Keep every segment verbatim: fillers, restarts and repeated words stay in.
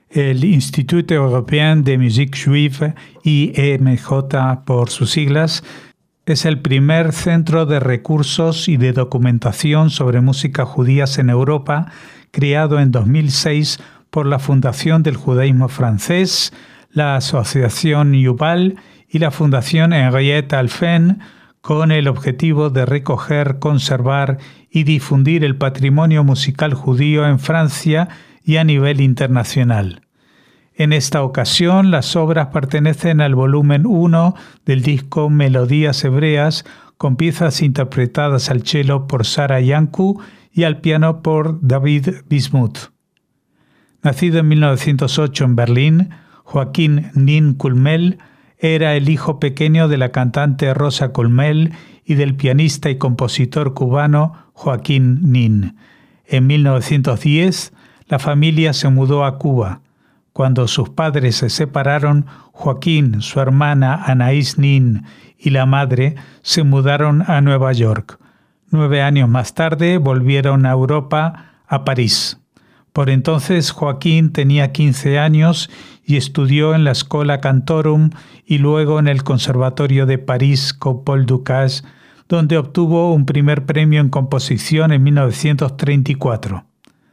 El Institut Européen de Musique Juive, I M J por sus siglas, es el primer centro de recursos y de documentación sobre música judías en Europa, creado en dos mil seis por la Fundación del Judaísmo Francés, la Asociación Yuval y la Fundación Henriette Alphen, con el objetivo de recoger, conservar y difundir el patrimonio musical judío en Francia y a nivel internacional. En esta ocasión, las obras pertenecen al volumen uno del disco Melodías Hebreas, con piezas interpretadas al cello por Sara Yanku y al piano por David Bismuth. Nacido en mil novecientos ocho en Berlín, Joaquín Nin Culmel era el hijo pequeño de la cantante Rosa Culmel y del pianista y compositor cubano Joaquín Nin. En mil novecientos diez, la familia se mudó a Cuba. Cuando sus padres se separaron, Joaquín, su hermana Anaís Nin y la madre se mudaron a Nueva York. Nueve años más tarde volvieron a Europa, a París. Por entonces Joaquín tenía quince años y estudió en la Schola Cantorum y luego en el Conservatorio de París con Paul Dukas, donde obtuvo un primer premio en composición en mil novecientos treinta y cuatro.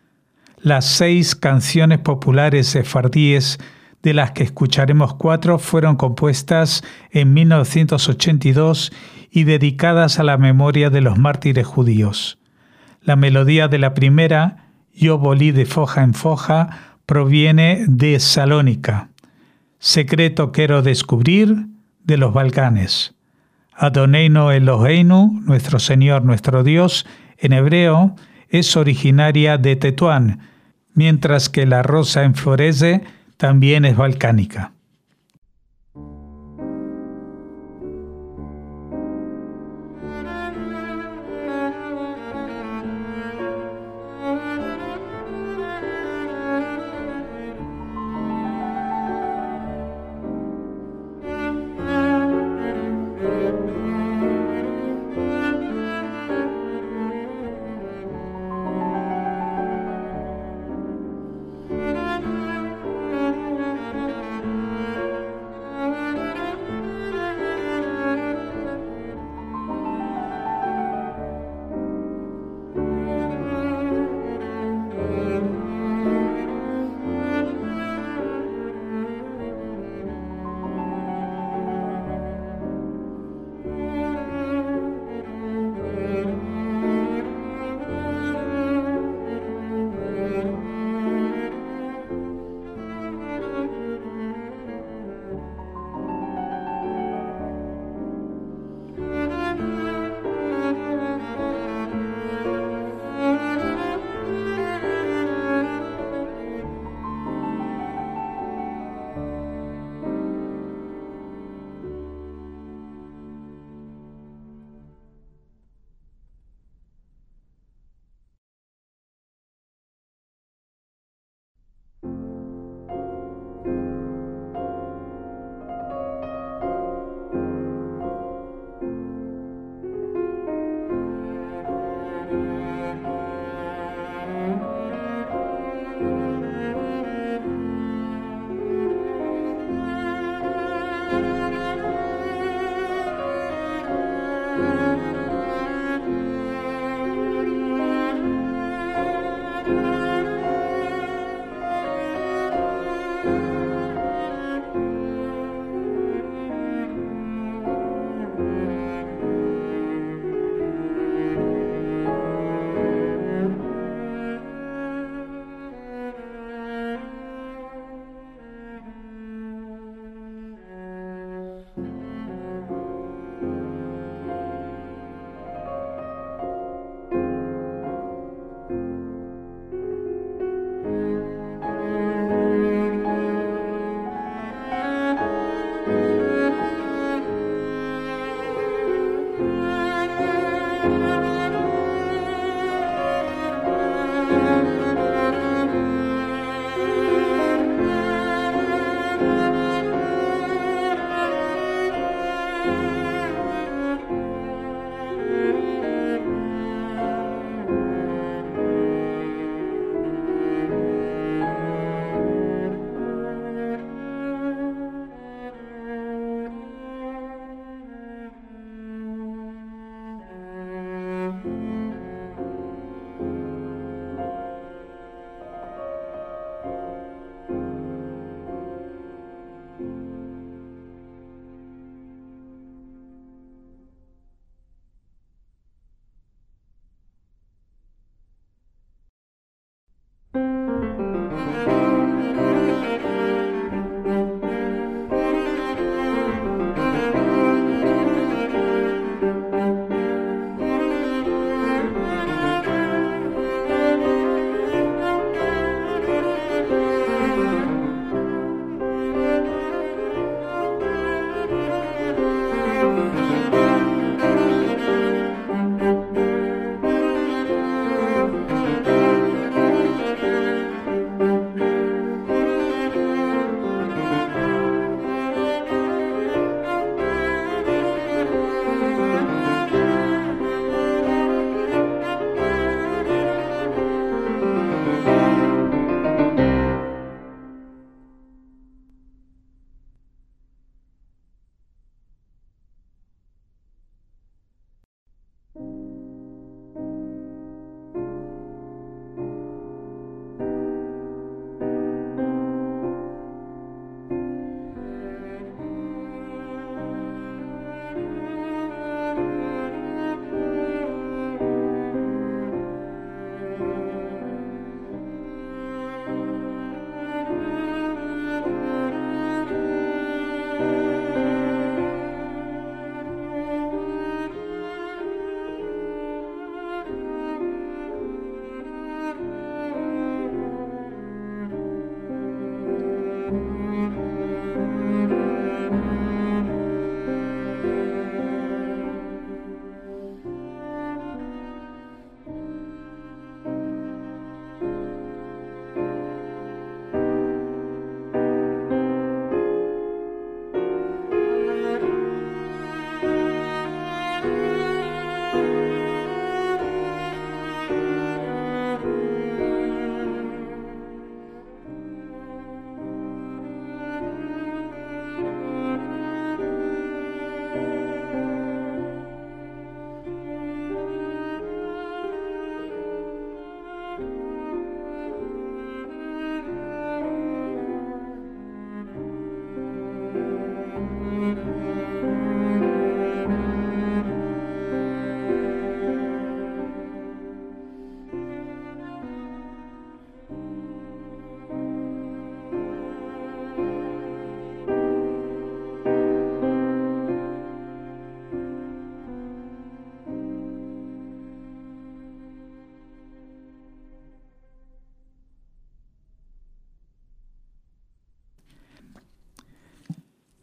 Las seis canciones populares sefardíes, de las que escucharemos cuatro, fueron compuestas en mil novecientos ochenta y dos y dedicadas a la memoria de los mártires judíos. La melodía de la primera, Yo volí de foja en foja, proviene de Salónica. Secreto quiero descubrir, de los Balcanes. Adoneinu Eloheinu, nuestro Señor, nuestro Dios, en hebreo, es originaria de Tetuán, mientras que La rosa enflorece también es balcánica.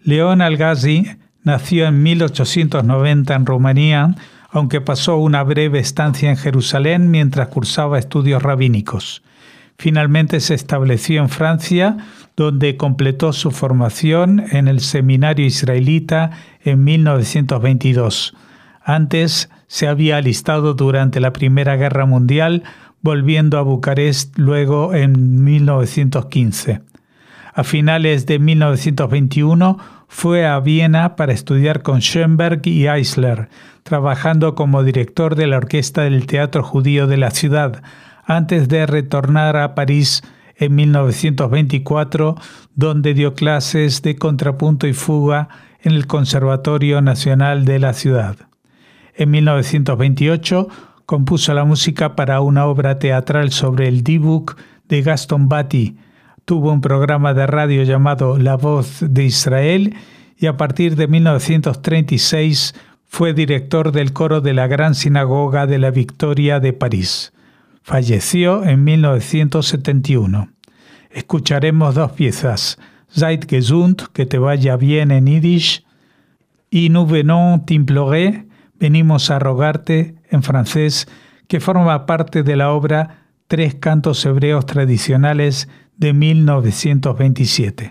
León Algazi nació en mil ochocientos noventa en Rumanía, aunque pasó una breve estancia en Jerusalén mientras cursaba estudios rabínicos. Finalmente se estableció en Francia, donde completó su formación en el Seminario Israelita en mil novecientos veintidós. Antes se había alistado durante la Primera Guerra Mundial, volviendo a Bucarest luego en mil novecientos quince. A finales de mil novecientos veintiuno fue a Viena para estudiar con Schoenberg y Eisler, trabajando como director de la orquesta del Teatro Judío de la ciudad, antes de retornar a París en mil novecientos veinticuatro, donde dio clases de contrapunto y fuga en el Conservatorio Nacional de la ciudad. En mil novecientos veintiocho compuso la música para una obra teatral sobre el Dibuk de Gaston Bati. Tuvo un programa de radio llamado La Voz de Israel y a partir de mil novecientos treinta y seis fue director del coro de la Gran Sinagoga de la Victoria de París. Falleció en mil novecientos setenta y uno. Escucharemos dos piezas, Seid gesund, que te vaya bien en yiddish, y Nous venons t'implorer, venimos a rogarte en francés, que forma parte de la obra Tres cantos hebreos tradicionales de mil novecientos veintisiete.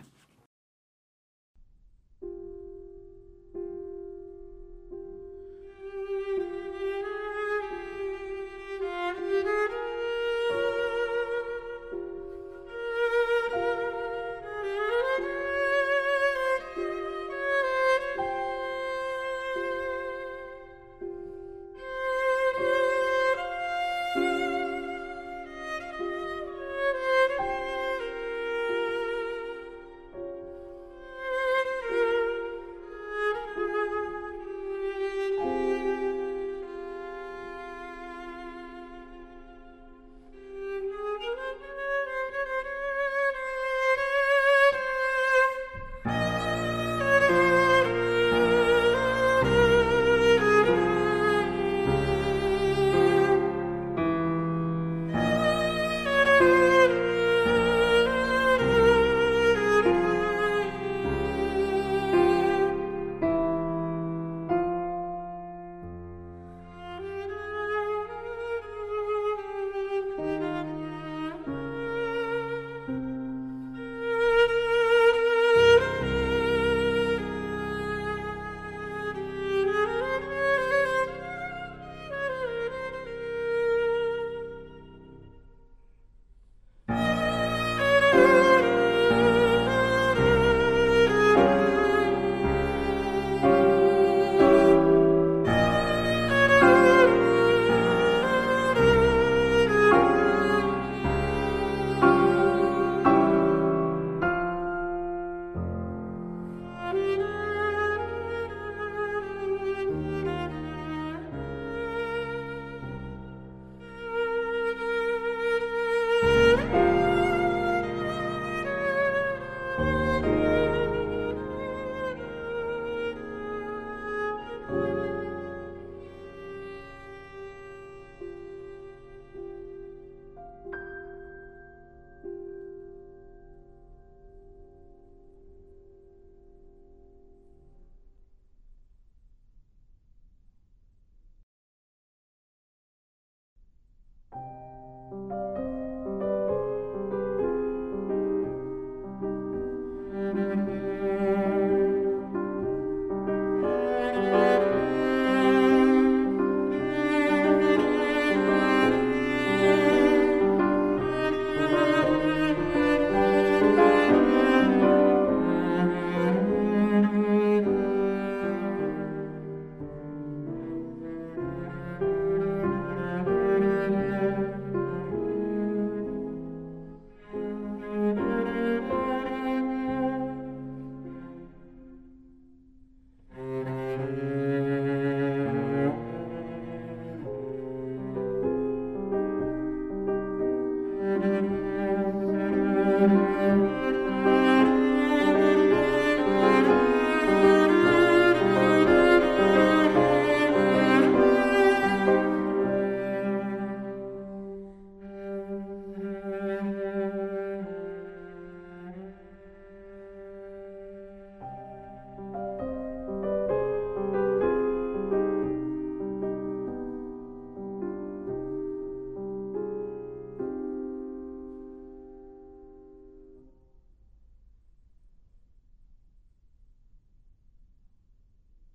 Thank you.